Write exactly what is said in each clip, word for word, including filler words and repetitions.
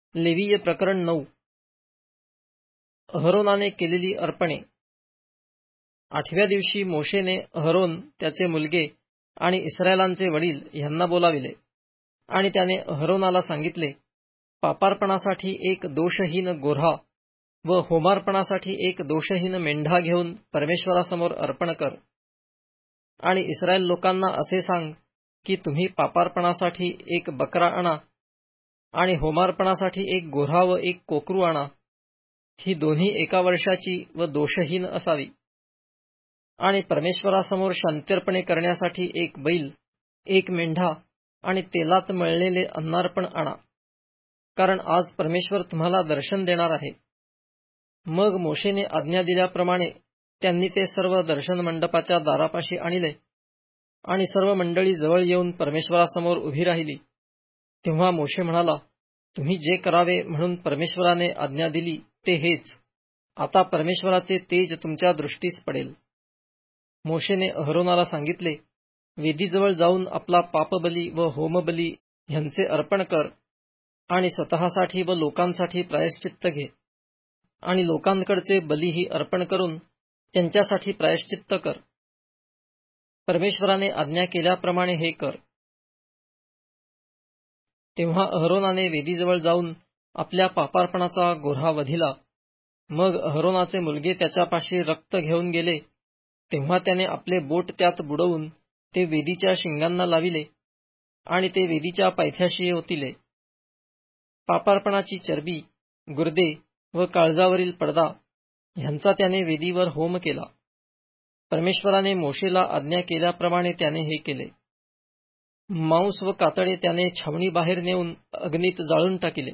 लेवीय प्रकरण नऊ. अहरोनाने केलेली अर्पणे. आठव्या दिवशी मोशेने अहरोन, त्याचे मुलगे आणि इस्रायलांचे वडील यांना बोलाविले आणि त्याने अहरोनाला सांगितले, पापार्पणासाठी एक दोषहीन गोऱ्हा व होमार्पणासाठी एक दोषहीन मेंढा घेऊन परमेश्वरासमोर अर्पण कर. आणि इस्रायल लोकांना असे सांग की तुम्ही पापार्पणासाठी एक बकरा आणा आणि होमार्पणासाठी एक गोऱ्हा व एक कोकरू आणा. ही दोन्ही एका वर्षाची व दोषहीन असावी. आणि परमेश्वरासमोर शांत्यर्पणे करण्यासाठी एक बैल, एक मेंढा आणि तेलात मळलेले अन्नार्पण आणा, कारण आज परमेश्वर तुम्हाला दर्शन देणार आहे. मग मोशेने आज्ञा दिल्याप्रमाणे त्यांनी ते सर्व दर्शन मंडपाच्या दारापाशी आणले आणि सर्व मंडळी जवळ येऊन परमेश्वरासमोर उभी राहिली. तेव्हा मोशे म्हणाला, तुम्ही जे करावे म्हणून परमेश्वराने आज्ञा दिली ते हेच. आता परमेश्वराचे तेज तुमच्या दृष्टीस पडेल. मोशेने अहरोनाला सांगितले, वेदीजवळ जाऊन आपला पापबली व होमबली ह्यांचे अर्पण कर आणि स्वतःसाठी व लोकांसाठी प्रायश्चित्त घे आणि लोकांकडचे बलीही अर्पण करून त्यांच्यासाठी प्रायश्चित्त कर. परमेश्वराने आज्ञा केल्याप्रमाणे हे कर. तेव्हा अहरोनाने वेदीजवळ जाऊन आपल्या पापार्पणाचा गोऱ्हा वधिला. मग अहरोनाचे मुलगे त्याच्यापाशी रक्त घेऊन गेले. तेव्हा त्याने आपले बोट त्यात बुडवून ते वेदीच्या शिंगांना लाविले आणि ते वेदीच्या पायथ्याशी ओतिले. पापार्पणाची चरबी, गुर्दे व काळजावरील पडदा ह्यांचा त्याने वेदीवर होम केला. परमेश्वराने मोशेला आज्ञा केल्याप्रमाणे त्याने हे केले. मांस व कातडे त्याने छावणी बाहेर नेऊन अग्नीत जाळून टाकिले.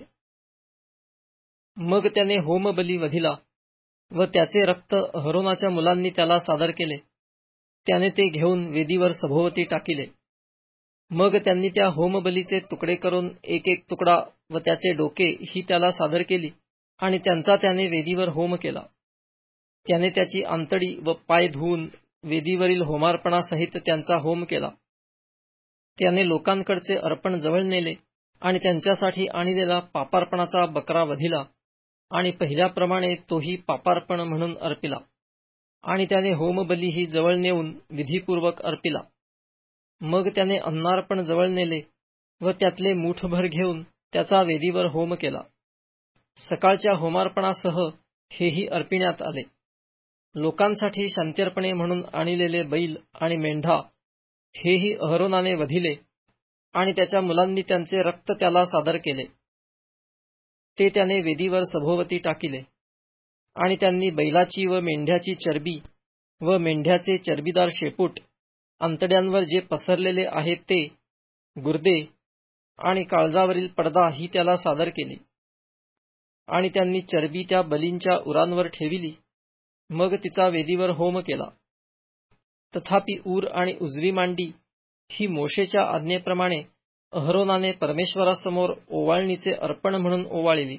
मग त्याने होमबली वधिला व त्याचे रक्त अहरोनाच्या मुलांनी त्याला सादर केले. त्याने ते घेऊन वेदीवर सभोवती टाकिले. मग त्यांनी त्या होमबलीचे तुकडे करून एक एक तुकडा व त्याचे डोके ही त्याला सादर केली आणि त्यांचा त्याने वेदीवर होम केला. त्याने त्याची आंतडी व पाय धुवून वेदीवरील होमार्पणासहित त्यांचा होम केला. त्याने लोकांकडचे अर्पण जवळ नेले आणि त्यांच्यासाठी आणलेला पापार्पणाचा बकरा वधिला आणि पहिल्याप्रमाणे तोही पापार्पण म्हणून अर्पिला. आणि त्याने होमबलीही जवळ नेऊन विधीपूर्वक अर्पिला. मग त्याने अन्नार्पण जवळ नेले व त्यातले मूठभर घेऊन त्याचा वेदीवर होम केला. सकाळच्या होमार्पणासह हेही अर्पिण्यात आले. लोकांसाठी शांत्यर्पणे म्हणून आणलेले बैल आणि मेंढा हेही अहरोनाने वधिले आणि त्याच्या मुलांनी त्यांचे रक्त त्याला सादर केले. ते त्याने वेदीवर सभोवती टाकिले. आणि त्यांनी बैलाची व मेंढ्याची चरबी व मेंढ्याचे चरबीदार शेपूट, अंतड्यांवर जे पसरलेले आहेत ते, गुर्दे आणि काळजावरील पडदा ही त्याला सादर केली. आणि त्यांनी चरबी त्या बलींच्या उरांवर ठेविली. मग तिचा वेदीवर होम केला. तथापि ऊर आणि उजवी मांडी ही मोशेच्या आज्ञेप्रमाणे अहरोनाने परमेश्वरासमोर ओवाळणीचे अर्पण म्हणून ओवाळली.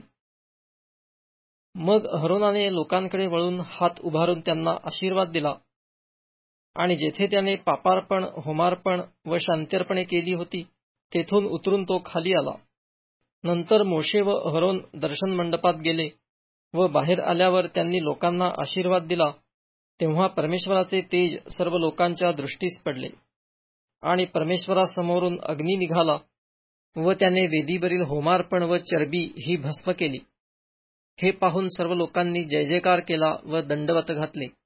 मग अहरोनाने लोकांकडे वळून हात उभारून त्यांना आशीर्वाद दिला आणि जेथे त्याने पापार्पण, होमार्पण व शांत्यर्पणे केली होती तेथून उतरून तो खाली आला. नंतर मोशे व अहरोन दर्शन मंडपात गेले व बाहेर आल्यावर त्यांनी लोकांना आशीर्वाद दिला. तेव्हा परमेश्वराचे तेज सर्व लोकांच्या दृष्टीस पडले आणि परमेश्वरासमोरून अग्नी निघाला व त्याने वेदीवरील होमार्पण व चरबी ही भस्म केली. हे पाहून सर्व लोकांनी जय जयकार केला व दंडवत घातले.